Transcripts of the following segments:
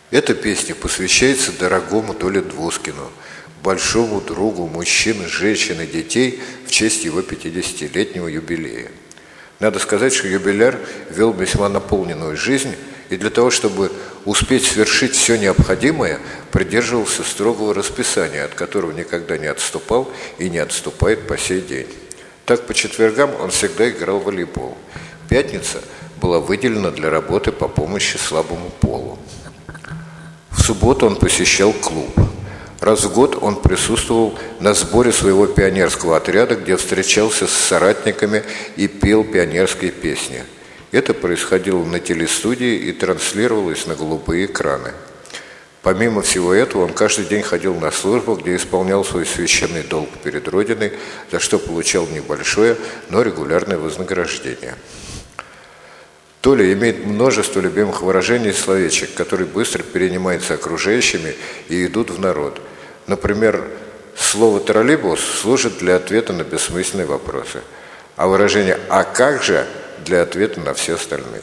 Эта песня посвящается дорогому Толе Двускину, большому другу мужчин, женщин и детей в честь его 50-летнего юбилея. Надо сказать, что юбиляр вел весьма наполненную жизнь, и для того, чтобы успеть свершить все необходимое, придерживался строгого расписания, от которого никогда не отступал и не отступает по сей день. Так, по четвергам он всегда играл в волейбол. Пятница была выделена для работы по помощи слабому полу. В субботу он посещал клуб. Раз в год он присутствовал на сборе своего пионерского отряда, где встречался с соратниками и пел пионерские песни. Это происходило на телестудии и транслировалось на голубые экраны. Помимо всего этого, он каждый день ходил на службу, где исполнял свой священный долг перед Родиной, за что получал небольшое, но регулярное вознаграждение. Толя имеет множество любимых выражений и словечек, которые быстро перенимаются окружающими и идут в народ. Например, слово «троллейбус» служит для ответа на бессмысленные вопросы, а выражение «а как же» для ответа на все остальные.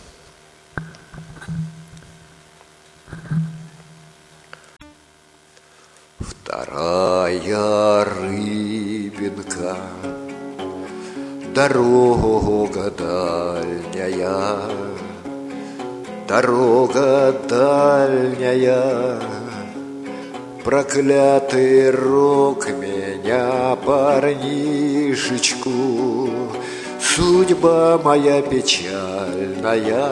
Вторая рыбинка, дорога дальняя, дорога дальняя, проклятый рок меня, парнишечку, судьба моя печальная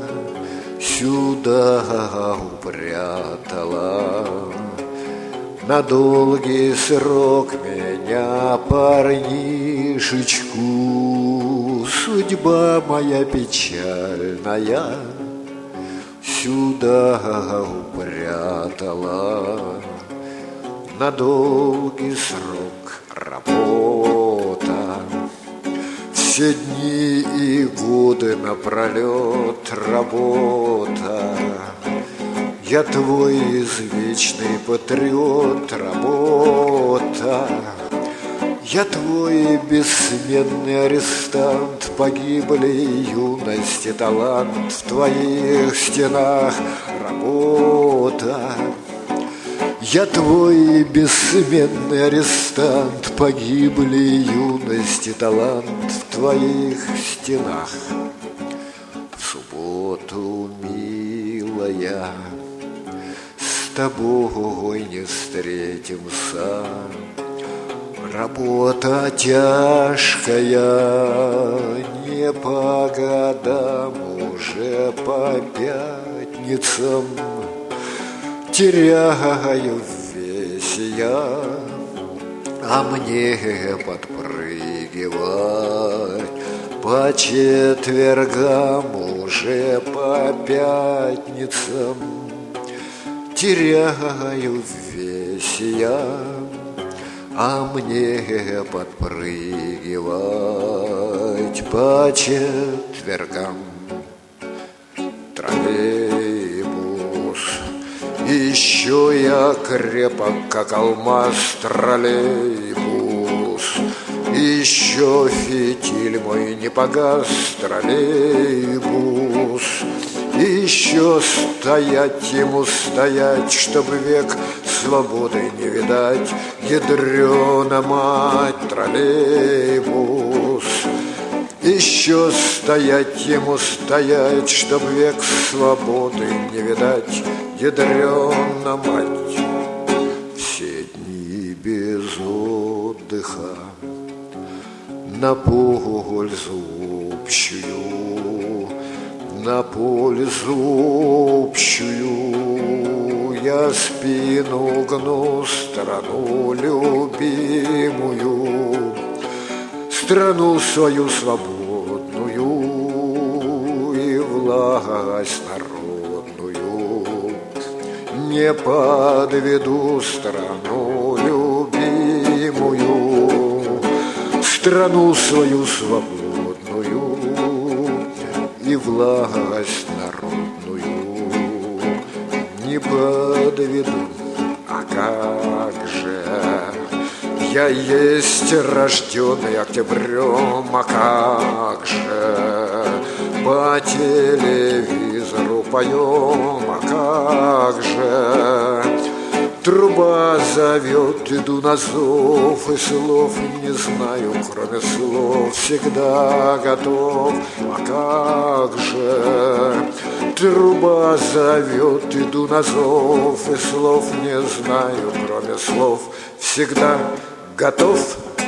сюда упрятала. На долгий срок меня, парнишечку, судьба моя печальная сюда упрятала. На долгий срок работа, все дни и годы напролет работа. Я твой извечный патриот, работа. Я твой бессменный арестант, погибли юность и талант в твоих стенах, работа. Я твой бессменный арестант, погибли юность и талант в твоих стенах. В субботу, милая, с тобой не встретимся. Работа тяжкая, не по годам, уже по пятницам. Теряю весь я, а мне подпрыгивать по четвергам, уже по пятницам. Теряю весь я, а мне подпрыгивать по четвергам. Троллейбус, еще я крепок, как алмаз, троллейбус. Еще фитиль мой не погас, троллейбус. Еще стоять ему стоять, чтобы век свободы не видать. Ядрена мать, троллейбус. Еще стоять ему стоять, чтоб век свободы не видать. Ядрена мать. Все дни без отдыха на пользу общую, на пользу общую. Я спину гну, страну любимую, страну свою свободную и власть народную. Не подведу страну любимую, страну свою свободную и власть народную. Не подведу, а как же? Я есть рожденный октябрем, а как же? По телевизору поем, а как же? Труба зовет, иду на зов, и слов не знаю, кроме слов, всегда готов, а как же? Труба зовет, иду на зов, и слов не знаю, кроме слов, всегда готов.